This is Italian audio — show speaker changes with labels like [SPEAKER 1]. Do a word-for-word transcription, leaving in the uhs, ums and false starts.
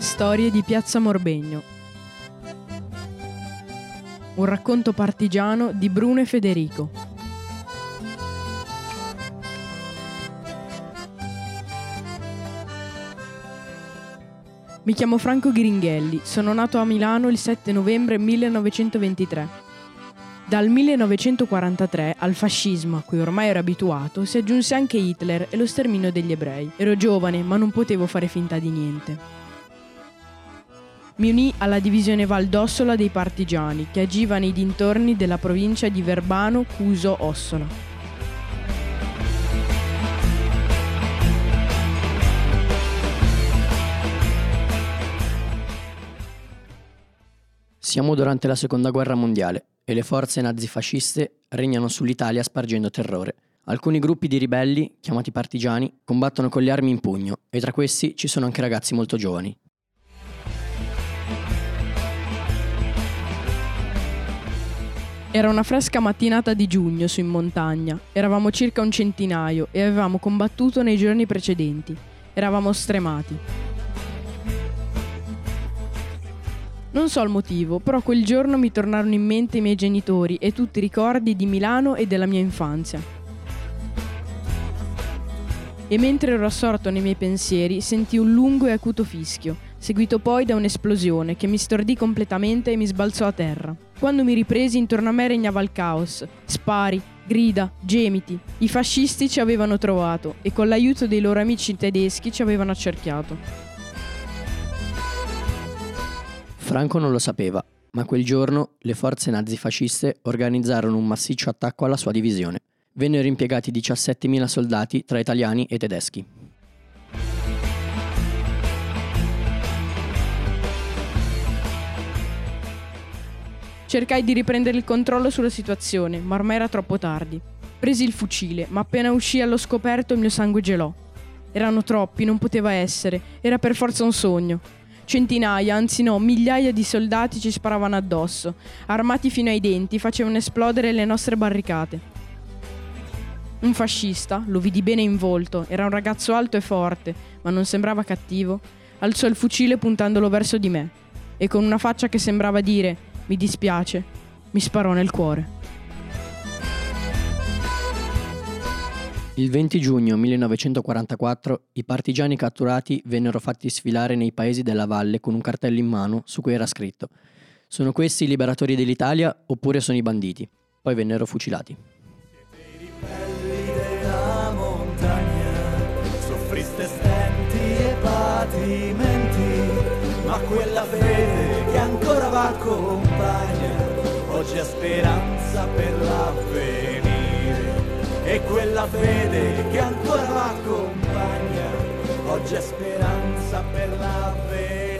[SPEAKER 1] Storie di Piazza Morbegno. Un racconto partigiano di Bruno e Federico. Mi chiamo Franco Ghiringhelli, sono nato a Milano il sette novembre millenovecentoventitré. Dal millenovecentoquarantatré al fascismo, a cui ormai ero abituato, si aggiunse anche Hitler e lo sterminio degli ebrei. Ero giovane, ma non potevo fare finta di niente. Mi unì alla divisione Valdossola dei partigiani, che agiva nei dintorni della provincia di Verbano, Cuso, Ossola.
[SPEAKER 2] Siamo durante la Seconda Guerra Mondiale e le forze nazifasciste regnano sull'Italia spargendo terrore. Alcuni gruppi di ribelli, chiamati partigiani, combattono con le armi in pugno e tra questi ci sono anche ragazzi molto giovani.
[SPEAKER 1] Era una fresca mattinata di giugno su in montagna. Eravamo circa un centinaio e avevamo combattuto nei giorni precedenti. Eravamo stremati. Non so il motivo, però quel giorno mi tornarono in mente i miei genitori e tutti i ricordi di Milano e della mia infanzia. E mentre ero assorto nei miei pensieri, sentii un lungo e acuto fischio, seguito poi da un'esplosione che mi stordì completamente e mi sbalzò a terra. Quando mi ripresi, intorno a me regnava il caos. Spari, grida, gemiti. I fascisti ci avevano trovato e con l'aiuto dei loro amici tedeschi ci avevano accerchiato.
[SPEAKER 2] Franco non lo sapeva, ma quel giorno le forze nazifasciste organizzarono un massiccio attacco alla sua divisione. Vennero impiegati diciassettemila soldati tra italiani e tedeschi.
[SPEAKER 1] Cercai di riprendere il controllo sulla situazione, ma ormai era troppo tardi. Presi il fucile, ma appena uscì allo scoperto il mio sangue gelò. Erano troppi, non poteva essere, era per forza un sogno. Centinaia, anzi no, migliaia di soldati ci sparavano addosso. Armati fino ai denti, facevano esplodere le nostre barricate. Un fascista, lo vidi bene in volto, era un ragazzo alto e forte, ma non sembrava cattivo, alzò il fucile puntandolo verso di me e con una faccia che sembrava dire «Mi dispiace», mi sparò nel cuore.
[SPEAKER 2] Il venti giugno millenovecentoquarantaquattro i partigiani catturati vennero fatti sfilare nei paesi della valle con un cartello in mano su cui era scritto «Sono questi i liberatori dell'Italia oppure sono i banditi?» Poi vennero fucilati.
[SPEAKER 3] Siete i ribelli della montagna, soffriste stenti e patimenti, ma quella fede che ancora v'accompagna oggi ha speranza per l'avvenire. E quella fede che ancora l'accompagna oggi è speranza per l'avvenire.